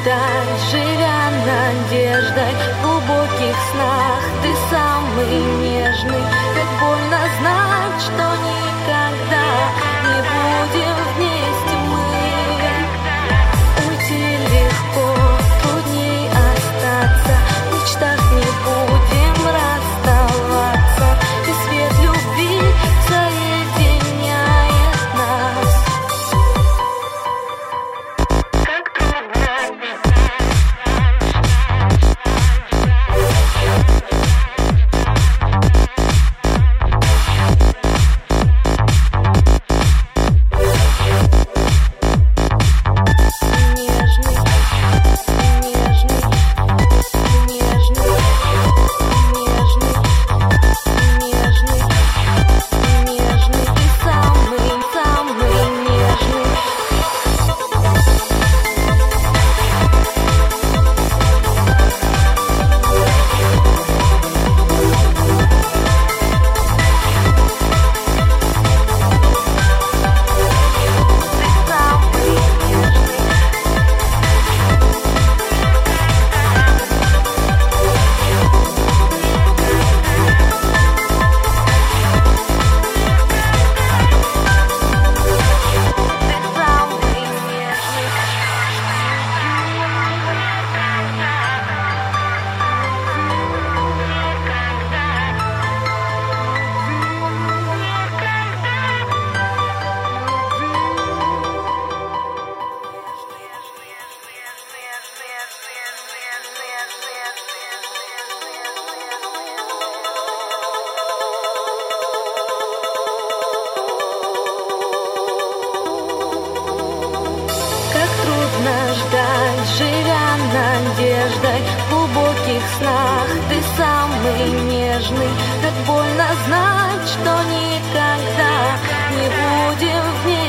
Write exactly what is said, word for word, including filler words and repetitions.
ждать, живя надеждой в глубоких снах. Ты самый нежный, как больно знать, что никогда не будем вместе мы. Уйти легко, трудней остаться, в мечтах не будем расставаться, и свет любви соединяет нас. Ждать, живя надеждой в глубоких снах. Ты самый нежный, как больно знать, что никогда не будем вместе.